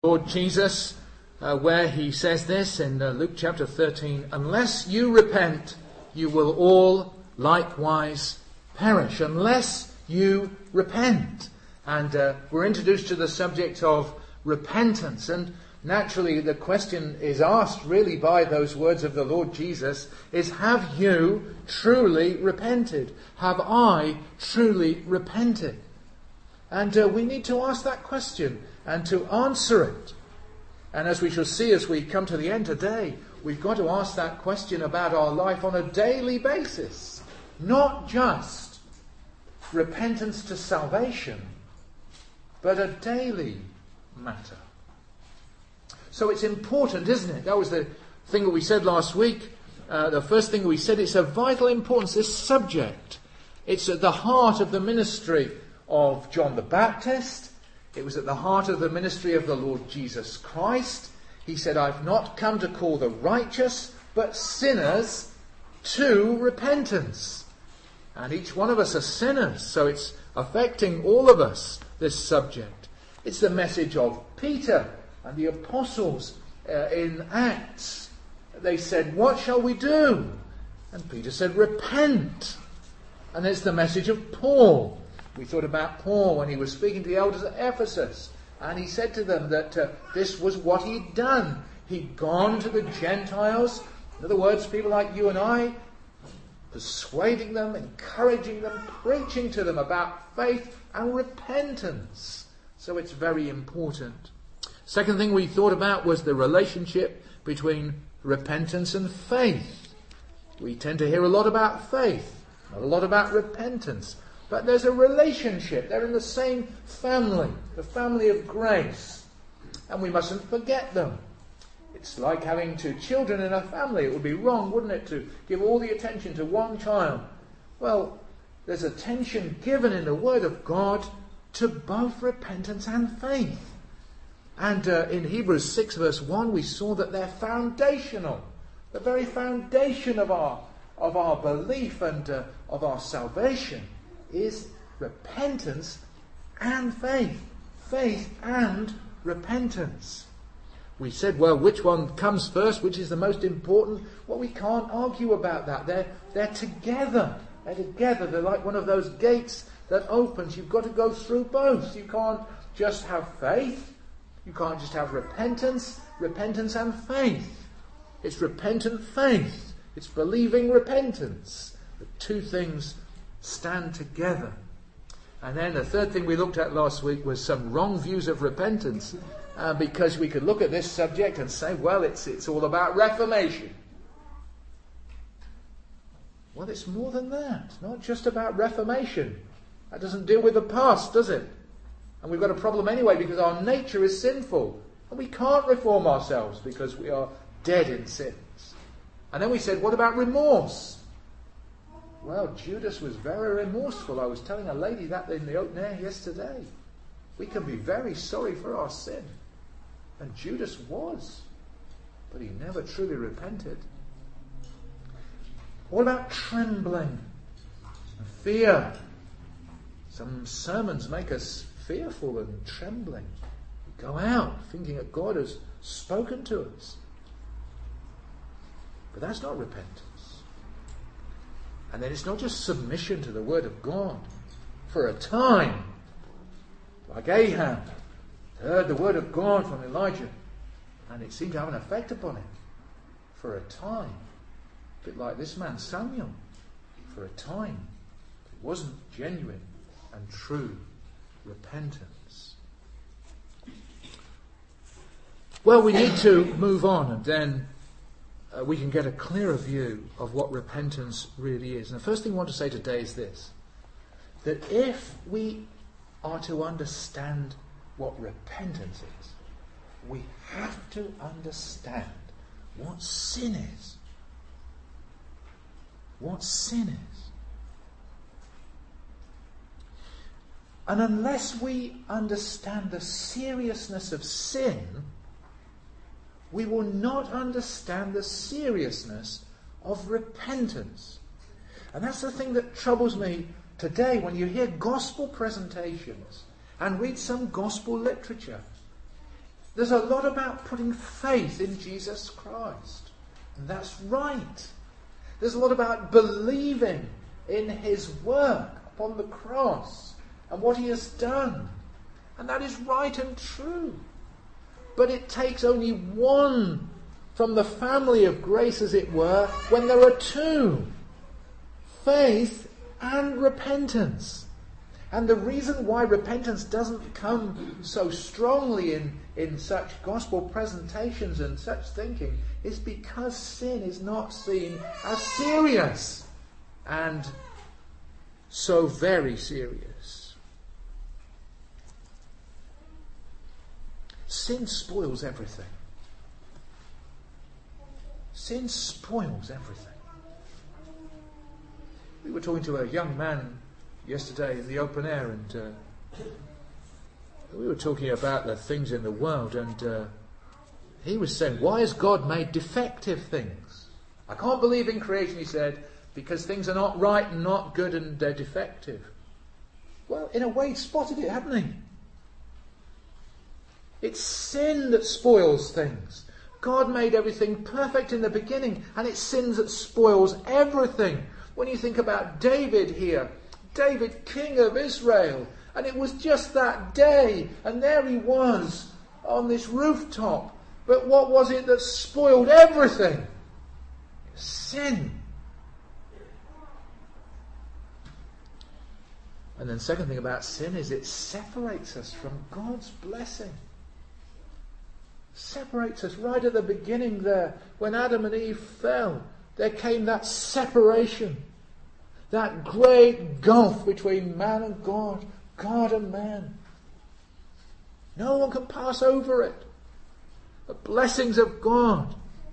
Lord Jesus, where he says this in Luke chapter 13, unless you repent, you will all likewise perish. Unless you repent. And we're introduced to the subject of repentance. And naturally the question is asked really by those words of the Lord Jesus is, have you truly repented? Have I truly repented? And we need to ask that question and to answer it. And as we shall see as we come to the end today, we've got to ask that question about our life on a daily basis. Not just repentance to salvation, but a daily matter. So it's important, isn't it? That was the thing that we said last week. The first thing we said, it's of vital importance, this subject. It's at the heart of the ministry of John the Baptist. It was at the heart of the ministry of the Lord Jesus Christ. He said, I've not come to call the righteous, but sinners to repentance. And each one of us are sinners, so it's affecting all of us, this subject. It's the message of Peter and the apostles in Acts. They said, what shall we do? And Peter said, repent. And it's the message of Paul. We thought about Paul when he was speaking to the elders at Ephesus. And he said to them that this was what he'd done. He'd gone to the Gentiles. In other words, people like you and I, persuading them, encouraging them, preaching to them about faith and repentance. So it's very important. Second thing we thought about was the relationship between repentance and faith. We tend to hear a lot about faith, not a lot about repentance. But there's a relationship. They're in the same family, the family of grace. And we mustn't forget them. It's like having two children in a family. It would be wrong, wouldn't it, to give all the attention to one child? Well, there's attention given in the Word of God to both repentance and faith. And in Hebrews 6 verse 1 we saw that they're foundational. The very foundation of our belief and of our salvation is repentance and faith. Faith and repentance. We said, well, which one comes first? Which is the most important? Well, we can't argue about that. They're together. They're together. They're like one of those gates that opens. You've got to go through both. You can't just have faith. You can't just have repentance and faith. It's repentant faith. It's believing repentance. The two things stand together. And then the third thing we looked at last week was some wrong views of repentance, because we could look at this subject and say, well, it's all about reformation. Well, it's more than that. It's not just about reformation. That doesn't deal with the past, does it? And we've got a problem anyway because our nature is sinful. And we can't reform ourselves because we are dead in sins. And then we said, what about remorse? Well, Judas was very remorseful. I was telling a lady that in the open air yesterday. We can be very sorry for our sin. And Judas was. But he never truly repented. What about trembling? Fear. Some sermons make us fearful and trembling. We go out thinking that God has spoken to us. But that's not repentance. And then it's not just submission to the Word of God. For a time, like Ahab, heard the Word of God from Elijah, and it seemed to have an effect upon him. For a time. A bit like this man Samuel. For a time. It wasn't genuine and true repentance. Well, we need to move on, and then we can get a clearer view of what repentance really is. And the first thing I want to say today is this, that if we are to understand what repentance is, we have to understand what sin is. What sin is. And unless we understand the seriousness of sin, we will not understand the seriousness of repentance. And that's the thing that troubles me today when you hear gospel presentations and read some gospel literature. There's a lot about putting faith in Jesus Christ. And that's right. There's a lot about believing in his work upon the cross and what he has done. And that is right and true. But it takes only one from the family of grace, as it were, when there are two. Faith and repentance. And the reason why repentance doesn't come so strongly in such gospel presentations and such thinking is because sin is not seen as serious and so very serious. Sin spoils everything. Sin spoils everything. We were talking to a young man yesterday in the open air, and we were talking about the things in the world, and he was saying, why has God made defective things? I can't believe in creation, he said, because things are not right and not good and they're defective. Well, in a way, he'd spotted it, hadn't he? It's sin that spoils things. God made everything perfect in the beginning, and it's sin that spoils everything. When you think about David here, David, king of Israel, and it was just that day, and there he was on this rooftop. But what was it that spoiled everything? Sin. And then the second thing about sin is it separates us from God's blessing. Separates us right at the beginning there. When Adam and Eve fell, there came that separation. That great gulf between man and God, God and man. No one can pass over it. The blessings of God.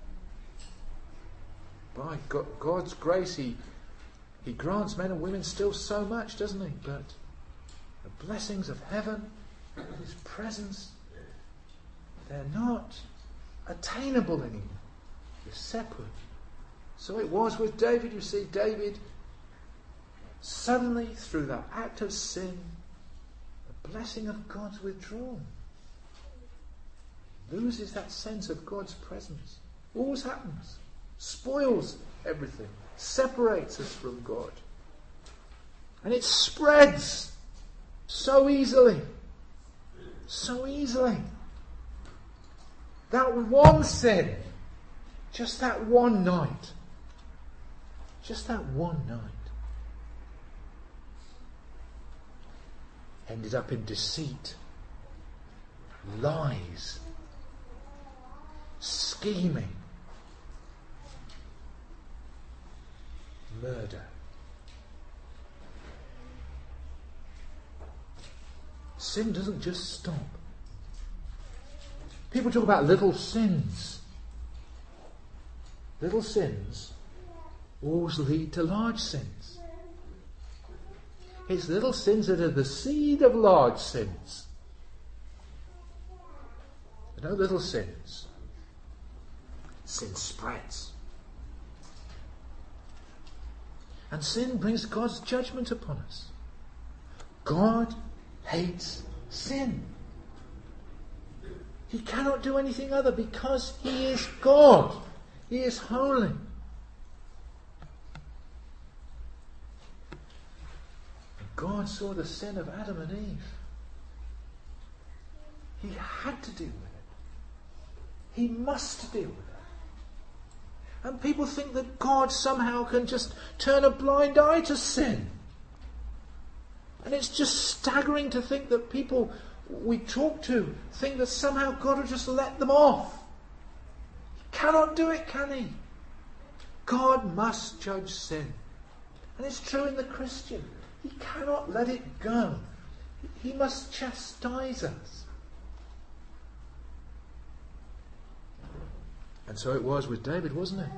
By God's grace, He grants men and women still so much, doesn't He? But the blessings of heaven, His presence, they're not attainable anymore. They're separate. So it was with David. You see, David, suddenly, through that act of sin, the blessing of God's withdrawn. Loses that sense of God's presence. Always happens. Spoils everything. Separates us from God. And it spreads so easily. So easily. That one sin, just that one night, ended up in deceit, lies, scheming, murder. Sin doesn't just stop. People talk about little sins. Little sins always lead to large sins. It's little sins that are the seed of large sins. There are no little sins. Sin spreads. And sin brings God's judgment upon us. God hates sin. He cannot do anything other because He is God. He is holy. And God saw the sin of Adam and Eve. He had to deal with it. He must deal with it. And people think that God somehow can just turn a blind eye to sin. And it's just staggering to think that people we talk to think that somehow God will just let them off. He cannot do it, can He? God must judge sin. And it's true in the Christian. He cannot let it go. He must chastise us. And so it was with David, wasn't it?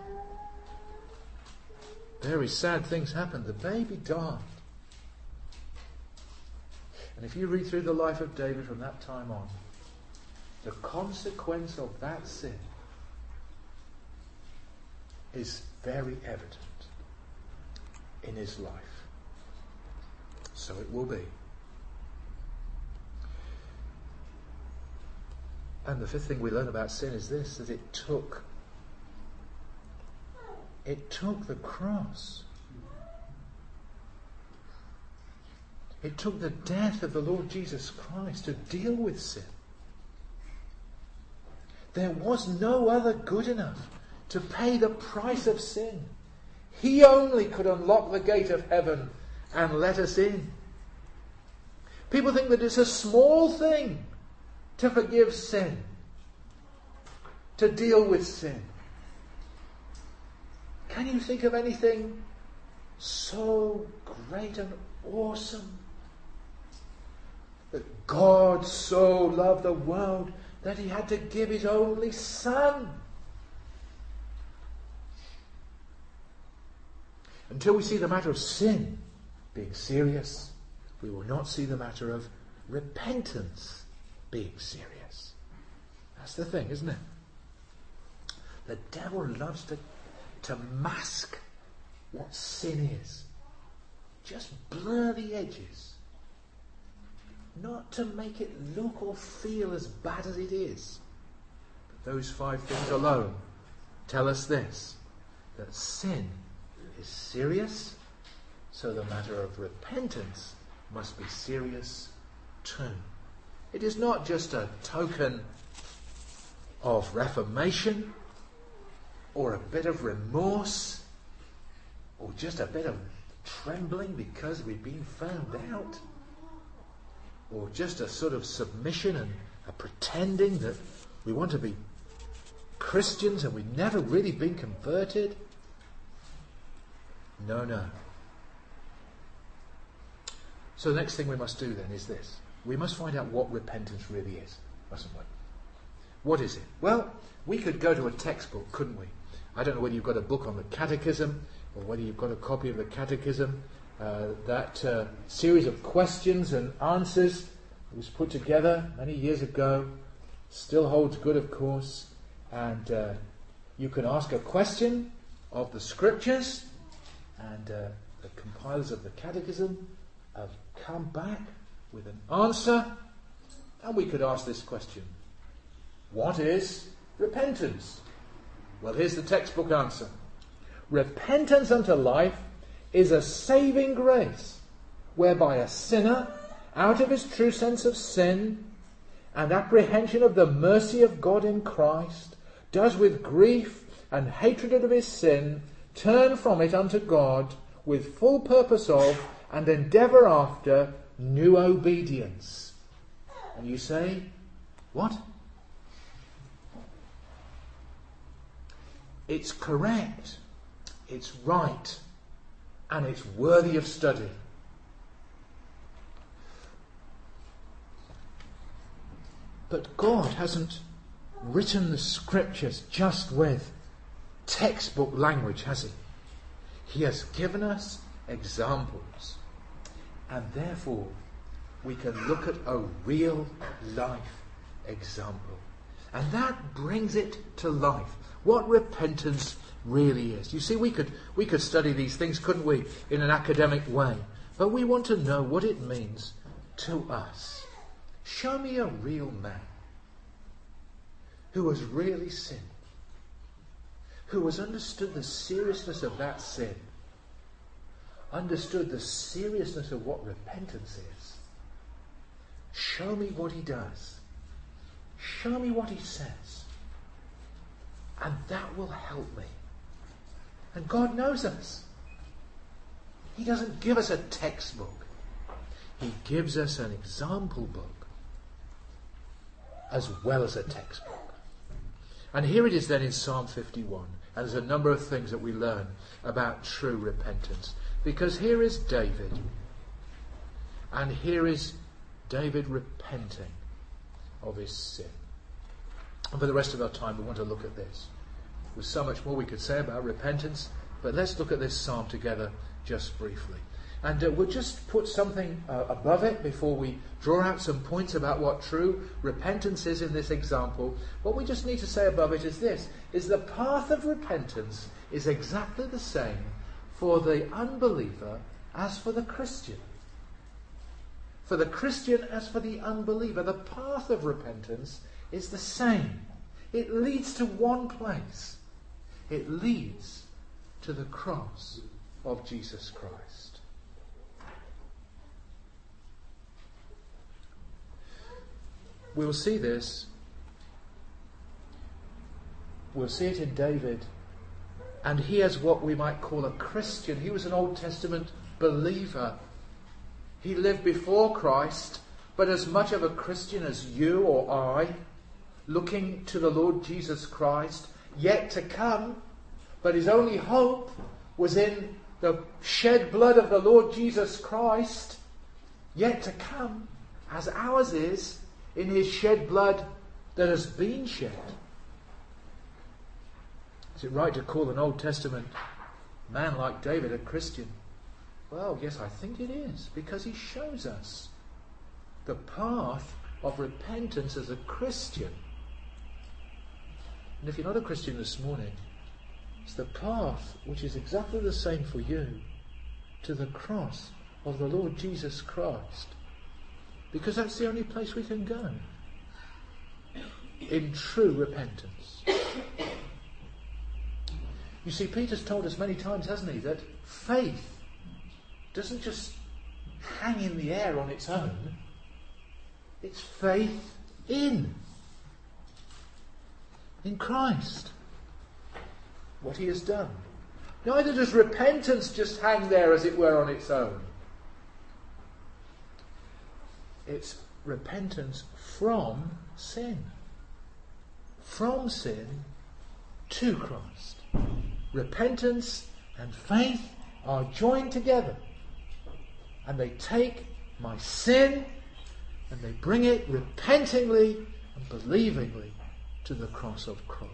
Very sad things happened. The baby died. And if you read through the life of David from that time on, the consequence of that sin is very evident in his life. So it will be. And the fifth thing we learn about sin is this, that it took the cross. It took the death of the Lord Jesus Christ to deal with sin. There was no other good enough to pay the price of sin. He only could unlock the gate of heaven and let us in. People think that it's a small thing to forgive sin, to deal with sin. Can you think of anything so great and awesome? That God so loved the world that he had to give his only Son. Until we see the matter of sin being serious, we will not see the matter of repentance being serious. That's the thing, isn't it? The devil loves to mask what sin is. Just blur the edges. Not to make it look or feel as bad as it is. But those 5 things alone tell us this, that sin is serious, so the matter of repentance must be serious too. It is not just a token of reformation, or a bit of remorse, or just a bit of trembling because we've been found out, or just a sort of submission and a pretending that we want to be Christians and we've never really been converted. No. So the next thing we must do then is this. We must find out what repentance really is, mustn't we? What is it? Well, we could go to a textbook, couldn't we? I don't know whether you've got a book on the Catechism or whether you've got a copy of the Catechism. That series of questions and answers was put together many years ago. Still holds good, of course. And you can ask a question of the Scriptures, and the compilers of the Catechism have come back with an answer. And we could ask this question: what is repentance? Well, here's the textbook answer. Repentance unto life is a saving grace, whereby a sinner, out of his true sense of sin and apprehension of the mercy of God in Christ, does with grief and hatred of his sin turn from it unto God with full purpose of and endeavour after new obedience. And you say, what? It's correct, it's right, and it's worthy of study. But God hasn't written the Scriptures just with textbook language, has he? He has given us examples, and therefore we can look at a real life example. And that brings it to life, what repentance really is. You see, we could study these things, couldn't we, in an academic way, but we want to know what it means to us. Show me a real man who has really sinned, who has understood the seriousness of that sin, understood the seriousness of what repentance is. Show me what he does. Show me what he says. And that will help me. And God knows us. He doesn't give us a textbook. He gives us an example book as well as a textbook. And here it is then in Psalm 51. And there's a number of things that we learn about true repentance. Because here is David. And here is David repenting of his sin. And for the rest of our time we want to look at this. There's so much more we could say about repentance, but let's look at this psalm together just briefly. And we'll just put something above it before we draw out some points about what true repentance is in this example. What we just need to say above it is this, is the path of repentance is exactly the same for the unbeliever as for the Christian. For the Christian as for the unbeliever, the path of repentance is the same. It leads to one place. It leads to the cross of Jesus Christ. We'll see this. We'll see it in David. And he is what we might call a Christian. He was an Old Testament believer. He lived before Christ, but as much of a Christian as you or I, looking to the Lord Jesus Christ, yet to come. But his only hope was in the shed blood of the Lord Jesus Christ, yet to come, as ours is, in his shed blood that has been shed. Is it right to call an Old Testament man like David a Christian? Well, yes, I think it is, because he shows us the path of repentance as a Christian. And if you're not a Christian this morning, it's the path which is exactly the same for you to the cross of the Lord Jesus Christ. Because that's the only place we can go in true repentance. You see, Peter's told us many times, hasn't he, that faith doesn't just hang in the air on its own. It's faith in Christ, what he has done. Neither does repentance just hang there, as it were, on its own. It's repentance from sin. From sin to Christ. Repentance and faith are joined together. And they take my sin and they bring it repentingly and believingly to the cross of Christ.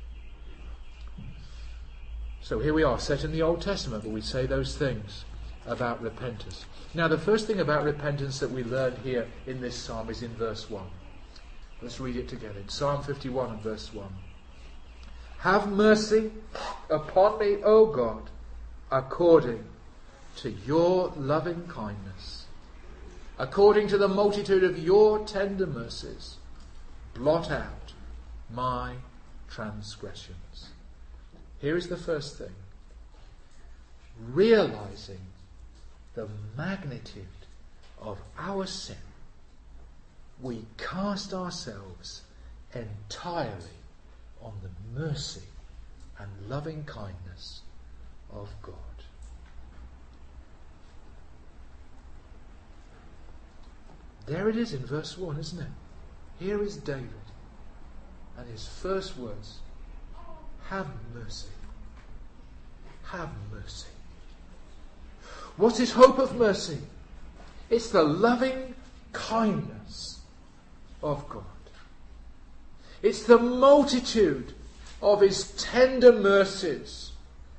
So here we are, set in the Old Testament, but we say those things about repentance. Now, the first thing about repentance that we learn here in this psalm is in verse 1. Let's read it together. In Psalm 51 and verse 1. Have mercy upon me, O God, according to your loving kindness. According to the multitude of your tender mercies, blot out my transgressions. Here is the first thing. Realizing the magnitude of our sin, we cast ourselves entirely on the mercy and loving kindness of God. There it is in verse 1, isn't it? Here is David, and his first words, have mercy. Have mercy. What's his hope of mercy? It's the loving kindness of God. It's the multitude of his tender mercies.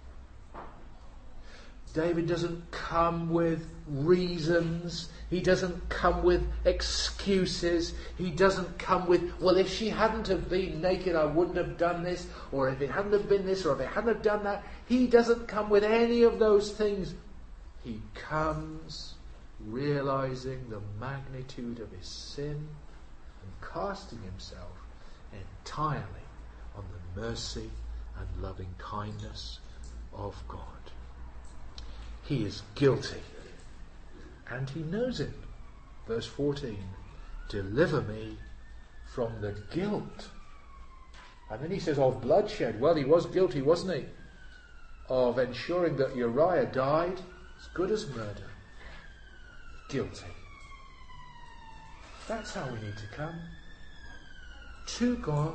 David doesn't come with reasons. He doesn't come with excuses. He doesn't come with, well, if she hadn't have been naked, I wouldn't have done this. Or if it hadn't have been this, or if it hadn't have done that. He doesn't come with any of those things. He comes realizing the magnitude of his sin and casting himself entirely on the mercy and loving kindness of God. He is guilty, and he knows it. Verse 14, deliver me from the guilt. And then he says of bloodshed. Well, he was guilty, wasn't he? Of ensuring that Uriah died, as good as murder. Guilty. That's how we need to come to God,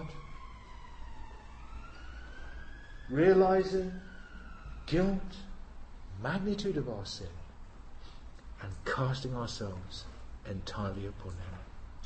realizing guilt, magnitude of our sin, and casting ourselves entirely upon him.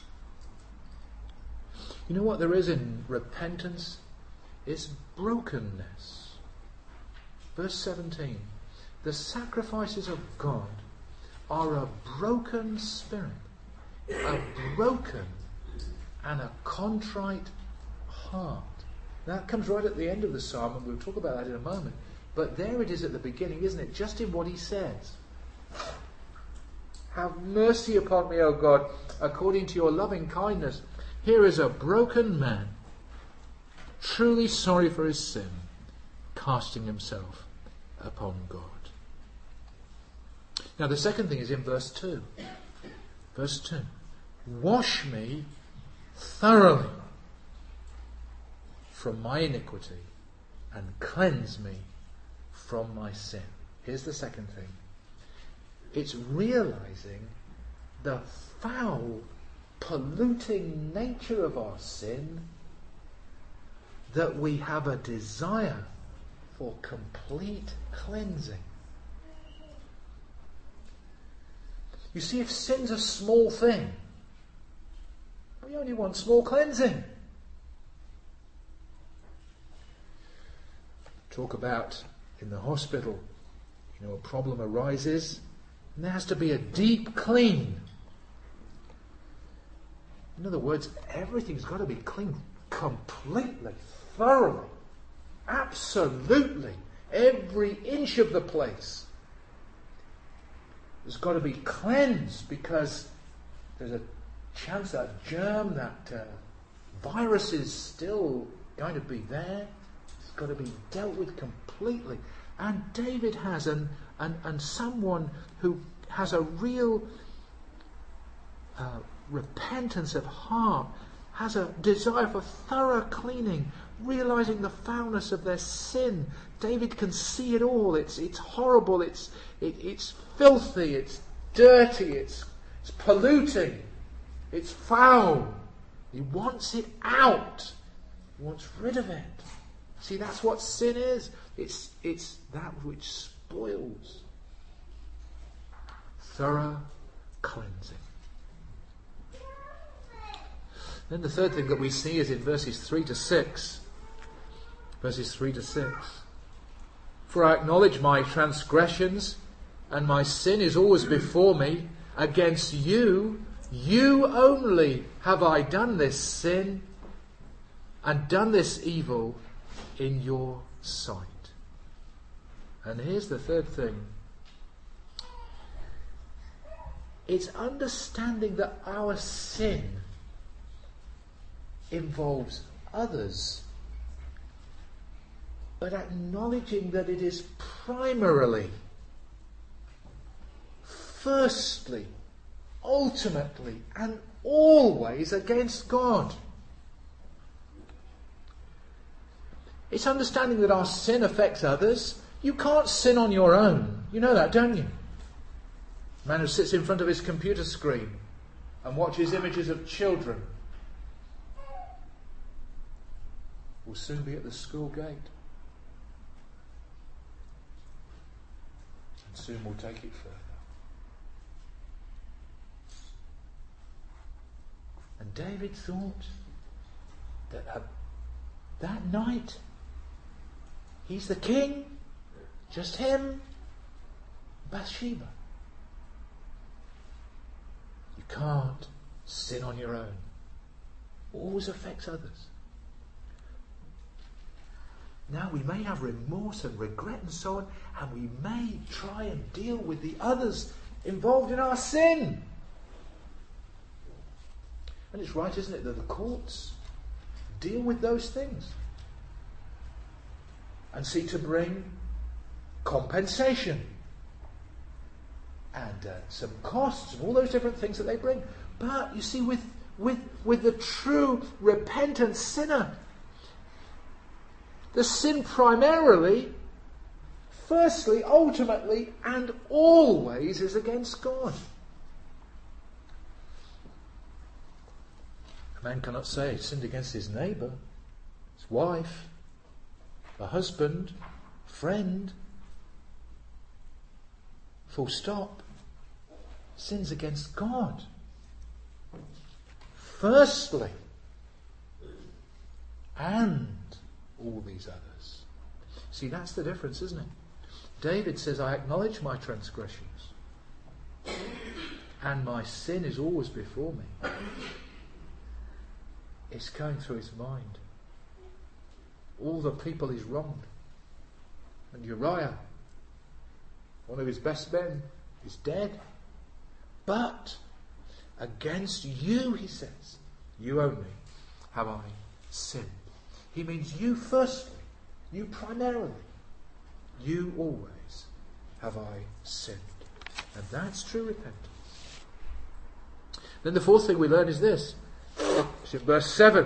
You know what there is in repentance? It's brokenness. Verse 17. The sacrifices of God are a broken spirit, a broken and a contrite heart. That comes right at the end of the psalm, and we'll talk about that in a moment. But there it is at the beginning, isn't it? Just in what he says. Have mercy upon me, O God, according to your loving kindness. Here is a broken man, truly sorry for his sin, casting himself upon God. Now the second thing is in verse 2. Verse 2. Wash me thoroughly from my iniquity and cleanse me from my sin. Here's the second thing. It's realizing the foul, polluting nature of our sin, that we have a desire for complete cleansing. You see, if sin's a small thing, we only want small cleansing. Talk about in the hospital, a problem arises and there has to be a deep clean. In other words, everything's got to be cleaned completely, thoroughly, absolutely. Every inch of the place has got to be cleansed, because there's a chance that germ, that virus is still going to be there. It's got to be dealt with completely. And David has, and someone who has a real repentance of heart, has a desire for thorough cleaning, realizing the foulness of their sin. David can see it all. It's horrible. It's filthy. It's dirty. It's polluting. It's foul. He wants it out. He wants rid of it. See, that's what sin is. It's that which spoils. Thorough cleansing. Then the third thing that we see is in verses 3 to 6. Verses 3 to 6. For I acknowledge my transgressions, and my sin is always before me. Against you, you only have I done this sin, and done this evil in your sight. And here's the third thing. It's understanding that our sin involves others, but acknowledging that it is primarily, firstly, ultimately, and always against God. It's understanding that our sin affects others. You can't sin on your own. You know that, don't you? A man who sits in front of his computer screen and watches images of children will soon be at the school gate. And soon we'll take it further. And David thought that that night, he's the king, just him, Bathsheba. You can't sin on your own. It always affects others. Now, we may have remorse and regret and so on, and we may try and deal with the others involved in our sin. And it's right, isn't it, that the courts deal with those things and seek to bring compensation and some costs and all those different things that they bring. But you see, with the true repentant sinner, the sin primarily, firstly, ultimately, and always is against God. A man cannot say he sinned against his neighbour, his wife, a husband, friend. Full stop. Sins against God. Firstly, and all these others. See, that's the difference, isn't it? David says, I acknowledge my transgressions, and my sin is always before me. It's going through his mind. All the people he's wronged. And Uriah, one of his best men, is dead. But against you, he says, you only, have I sinned. He means you firstly, you primarily, you always have I sinned. And that's true repentance. Then the fourth thing we learn is this. It's in verse 7.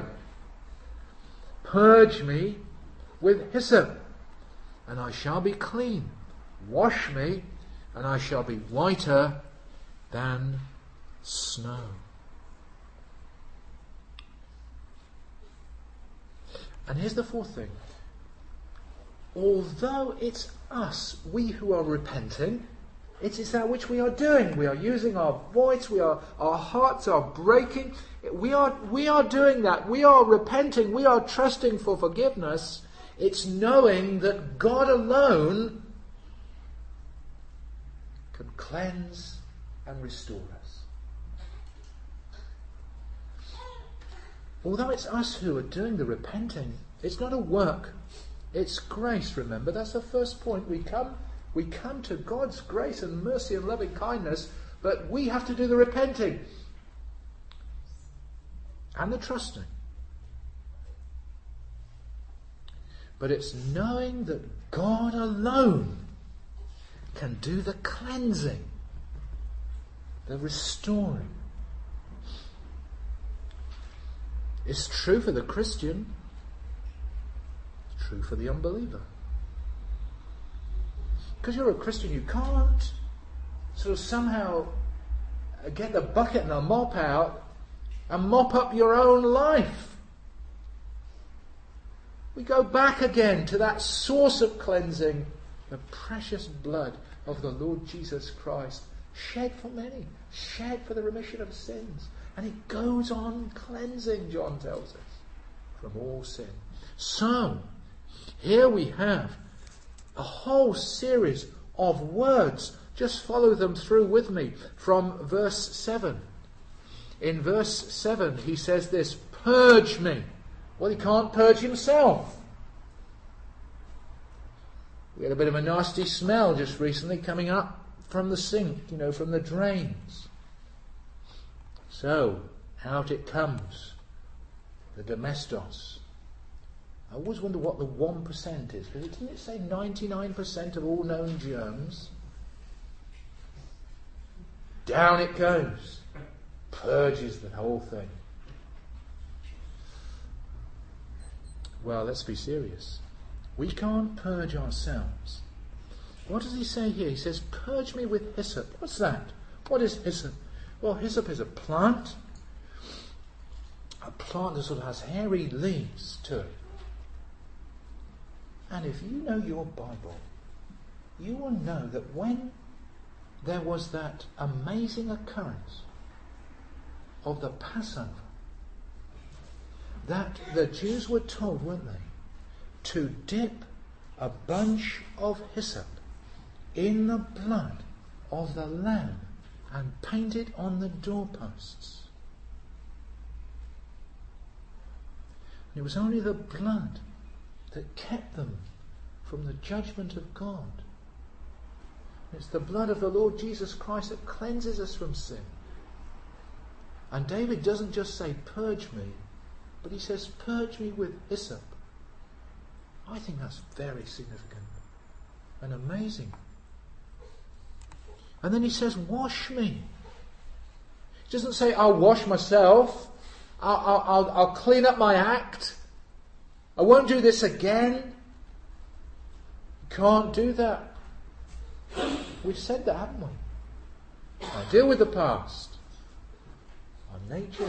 Purge me with hyssop, and I shall be clean. Wash me, and I shall be whiter than snow. And here's the fourth thing. Although it's us, we who are repenting, it is that which we are doing. We are using our voice, our hearts are breaking. We are doing that. We are repenting. We are trusting for forgiveness. It's knowing that God alone can cleanse and restore us. Although it's us who are doing the repenting, it's not a work. It's grace, remember. That's the first point. We come to God's grace and mercy and loving kindness, but we have to do the repenting and the trusting. But it's knowing that God alone can do the cleansing, the restoring. It's true for the Christian. It's true for the unbeliever. Because you're a Christian, you can't sort of somehow get the bucket and the mop out and mop up your own life. We go back again to that source of cleansing, the precious blood of the Lord Jesus Christ, shed for many, shed for the remission of sins. And he goes on cleansing, John tells us, from all sin. So, here we have a whole series of words. Just follow them through with me from verse 7. In verse 7 he says this, purge me. Well, he can't purge himself. We had a bit of a nasty smell just recently coming up from the sink, from the drains. So, out it comes, the domestos. I always wonder what the 1% is, because didn't it say 99% of all known germs? Down it goes. Purges the whole thing. Well, let's be serious. We can't purge ourselves. What does he say here? He says, purge me with hyssop. What's that? What is hyssop? Well, hyssop is a plant that sort of has hairy leaves to it. And if you know your Bible, you will know that when there was that amazing occurrence of the Passover, that the Jews were told, weren't they, to dip a bunch of hyssop in the blood of the lamb and paint it on the doorposts. And it was only the blood that kept them from the judgment of God. It's the blood of the Lord Jesus Christ that cleanses us from sin. And David doesn't just say, purge me, but he says, purge me with hyssop. I think that's very significant and amazing. And then he says, wash me. He doesn't say, I'll wash myself. I'll clean up my act. I won't do this again. You can't do that. We've said that, haven't we? I deal with the past. Our nature.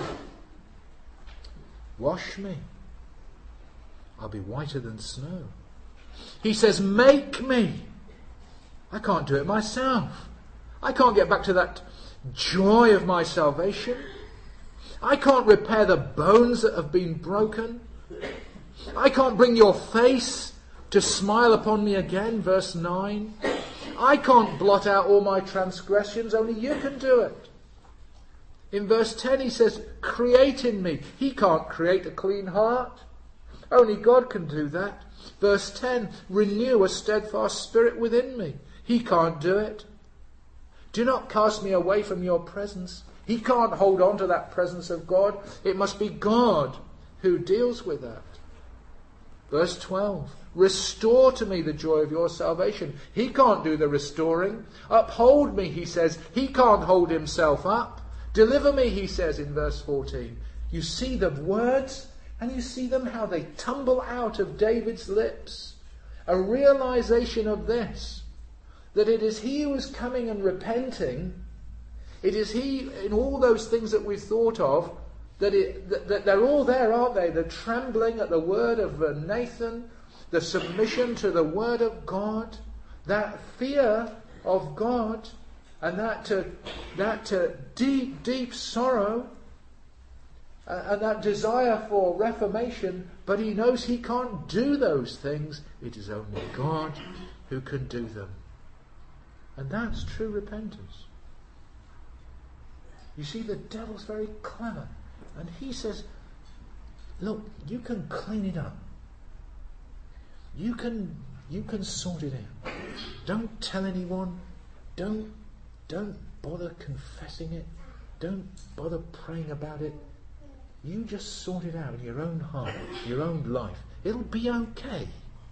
Wash me. I'll be whiter than snow. He says, make me. I can't do it myself. I can't get back to that joy of my salvation. I can't repair the bones that have been broken. I can't bring your face to smile upon me again, verse 9. I can't blot out all my transgressions, only you can do it. In verse 10 he says, create in me. He can't create a clean heart. Only God can do that. Verse 10, renew a steadfast spirit within me. He can't do it. Do not cast me away from your presence. He can't hold on to that presence of God. It must be God who deals with that. Verse 12. Restore to me the joy of your salvation. He can't do the restoring. Uphold me, he says. He can't hold himself up. Deliver me, he says in verse 14. You see the words, and you see them how they tumble out of David's lips. A realization of this, that it is he who is coming and repenting. It is he in all those things that we've thought of, that they're all there, aren't they? The trembling at the word of Nathan, the submission to the word of God, that fear of God, and that deep, deep sorrow, and that desire for reformation, but he knows he can't do those things. It is only God who can do them. And that's true repentance. You see, the devil's very clever. And he says, look, you can clean it up. You can sort it out. Don't tell anyone. Don't bother confessing it. Don't bother praying about it. You just sort it out in your own heart, your own life. It'll be okay.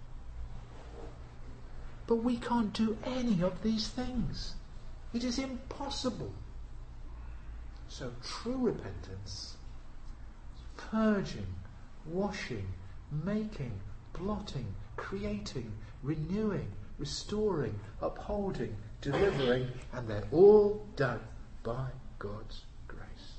But we can't do any of these things. It is impossible. So true repentance, purging, washing, making, blotting, creating, renewing, restoring, upholding, delivering, and they're all done by God's grace.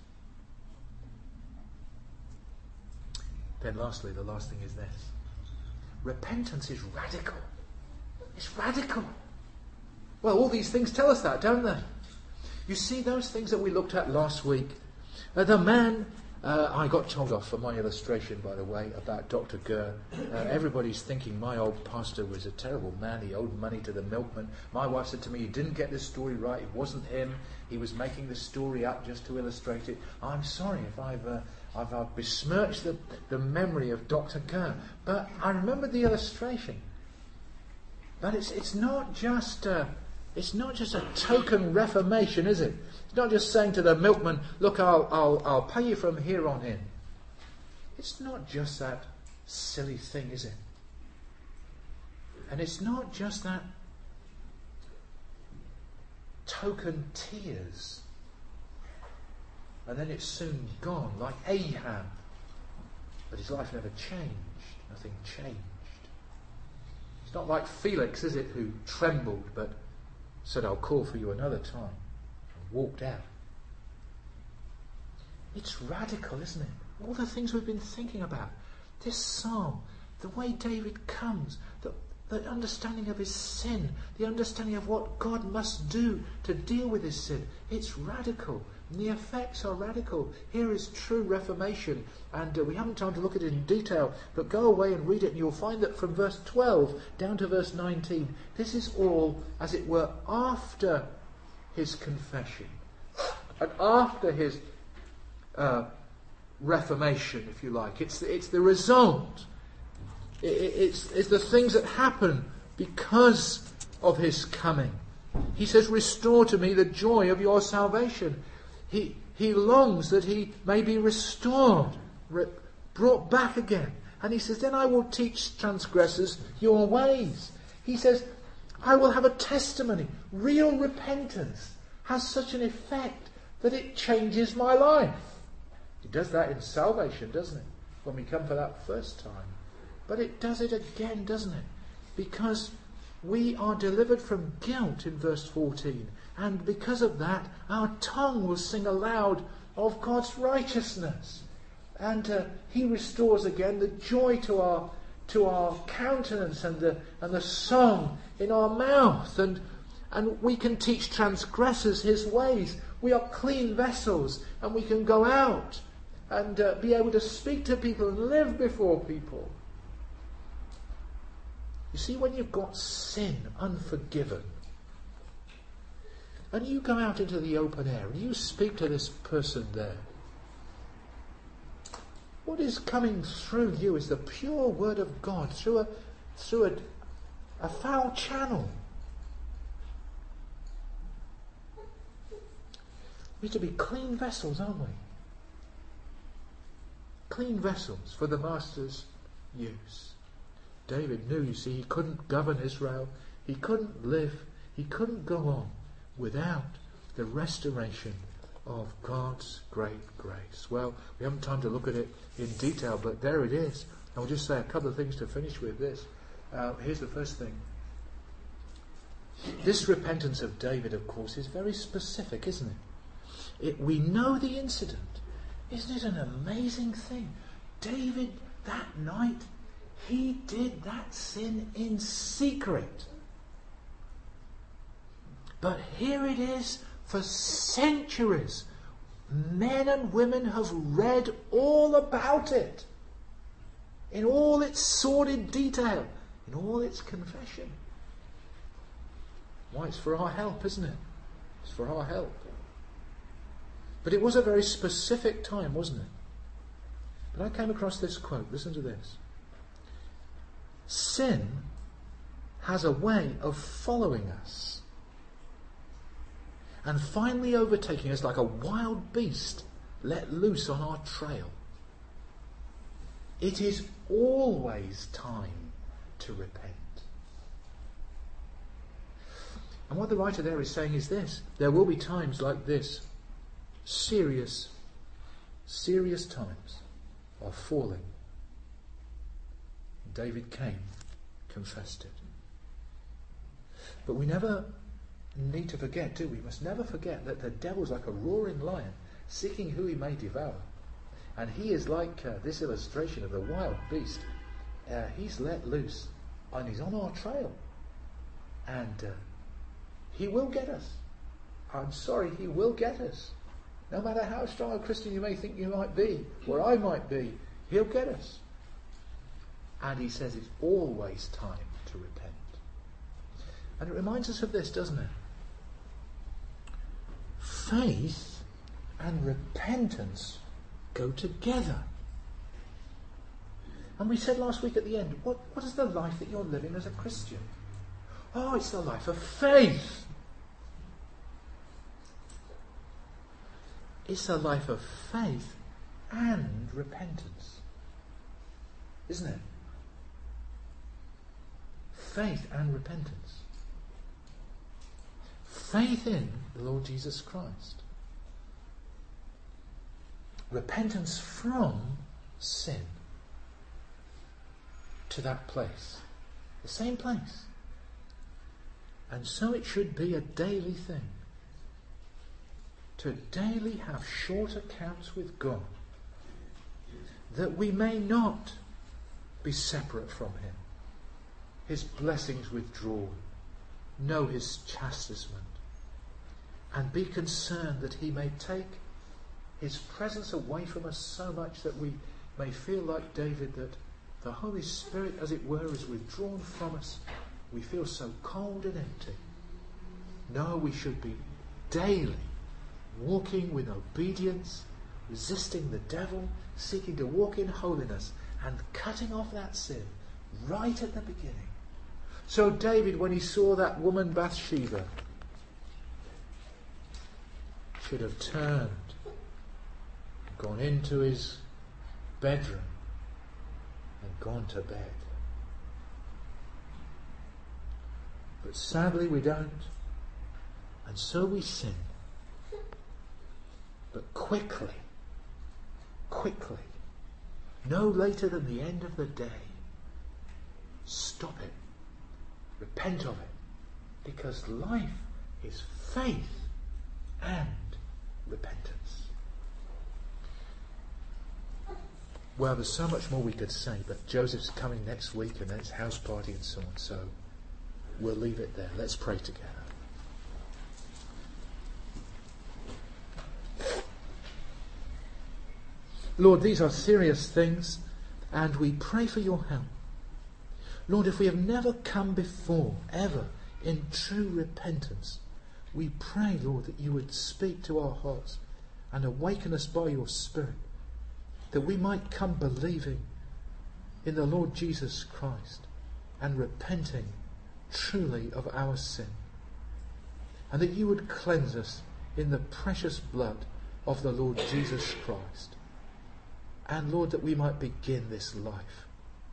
Then lastly, the last thing is this. Repentance is radical. It's radical. Well, all these things tell us that, don't they? You see those things that we looked at last week. The man, I got told off for my illustration, by the way, about Dr. Gurr. Everybody's thinking my old pastor was a terrible man. He owed money to the milkman. My wife said to me, he didn't get this story right. It wasn't him. He was making the story up just to illustrate it. I'm sorry if I've besmirched the memory of Dr. Gurr. But I remember the illustration. But it's not just a token reformation, is it? It's not just saying to the milkman, look, I'll pay you from here on in. It's not just that silly thing, is it? And it's not just that token tears. And then it's soon gone, like Ahab. But his life never changed. Nothing changed. It's not like Felix, is it, who trembled but said, I'll call for you another time, and walked out. It's radical, isn't it? All the things we've been thinking about. This psalm, the way David comes, the understanding of his sin, the understanding of what God must do to deal with his sin. It's radical. And the effects are radical. Here is true reformation. And we haven't time to look at it in detail, but go away and read it and you'll find that from verse 12 down to verse 19, this is all, as it were, after his confession. And after his reformation, if you like. It's the result. It's the things that happen because of his coming. He says, restore to me the joy of your salvation. He longs that he may be restored, brought back again. And he says, then I will teach transgressors your ways. He says, I will have a testimony. Real repentance has such an effect that it changes my life. It does that in salvation, doesn't it? When we come for that first time. But it does it again, doesn't it? Because we are delivered from guilt in verse 14. And because of that, our tongue will sing aloud of God's righteousness. And he restores again the joy to our countenance and the song in our mouth. And we can teach transgressors his ways. We are clean vessels and we can go out and be able to speak to people and live before people. You see, when you've got sin unforgiven, and you go out into the open air and you speak to this person there, what is coming through you is the pure word of God through a foul channel. We're to be clean vessels, aren't we? Clean vessels for the Master's use. David knew, you see, he couldn't govern Israel. He couldn't live. He couldn't go on without the restoration of God's great grace. Well, we haven't time to look at it in detail, but there it is. And we'll just say a couple of things to finish with this. Here's the first thing. This repentance of David, of course, is very specific, isn't it? We know the incident. Isn't it an amazing thing? David, that night, he did that sin in secret. But here it is for centuries. Men and women have read all about it. In all its sordid detail. In all its confession. Why, it's for our help, isn't it? It's for our help. But it was a very specific time, wasn't it? But I came across this quote. Listen to this. Sin has a way of following us and finally overtaking us like a wild beast let loose on our trail. It is always time to repent. And what the writer there is saying is this. There will be times like this. Serious times of falling. David came, confessed it. But we never need to forget, do we? We must never forget that the devil's like a roaring lion, seeking who he may devour. And he is like this illustration of the wild beast. He's let loose and he's on our trail. And he will get us. I'm sorry, he will get us. No matter how strong a Christian you may think you might be, or I might be, he'll get us. And he says it's always time to repent. And it reminds us of this, doesn't it? Faith and repentance go together. And we said last week at the end, what is the life that you're living as a Christian? Oh, it's the life of faith. It's a life of faith and repentance. Isn't it? Faith and repentance. Faith in the Lord Jesus Christ. Repentance from sin. To that place. The same place. And so it should be a daily thing. To daily have short accounts with God, that we may not be separate from him, his blessings withdrawn, know his chastisement, and be concerned that he may take his presence away from us so much that we may feel like David, that the Holy Spirit, as it were, is withdrawn from us. We feel so cold and empty. No, we should be daily walking with obedience, resisting the devil, seeking to walk in holiness, and cutting off that sin right at the beginning. So David, when he saw that woman Bathsheba, should have turned, gone into his bedroom, and gone to bed. But sadly we don't, and so we sin. But quickly, no later than the end of the day, stop it. Repent of it. Because life is faith and repentance. Well, there's so much more we could say, but Joseph's coming next week and then it's house party and so on, so we'll leave it there. Let's pray together. Lord, these are serious things, and we pray for your help. Lord, if we have never come before, ever, in true repentance, we pray, Lord, that you would speak to our hearts and awaken us by your Spirit, that we might come believing in the Lord Jesus Christ and repenting truly of our sin, and that you would cleanse us in the precious blood of the Lord Jesus Christ. And Lord, that we might begin this life.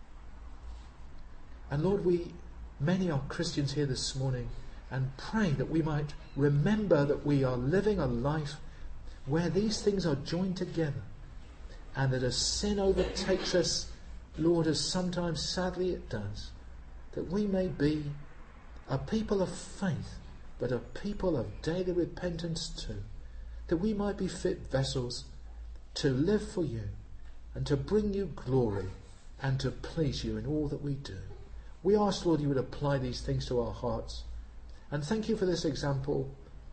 And Lord, many are Christians here this morning, and pray that we might remember that we are living a life where these things are joined together, and that as sin overtakes us, Lord, as sometimes sadly it does, that we may be a people of faith, but a people of daily repentance too, that we might be fit vessels to live for you and to bring you glory and to please you in all that we do. We ask, Lord, you would apply these things to our hearts. And thank you for this example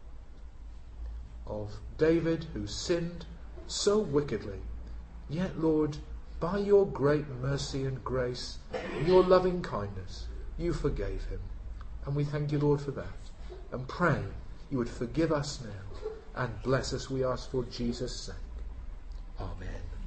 of David, who sinned so wickedly. Yet, Lord, by your great mercy and grace, and your loving kindness, you forgave him. And we thank you, Lord, for that. And pray you would forgive us now and bless us, we ask, for Jesus' sake. Amen.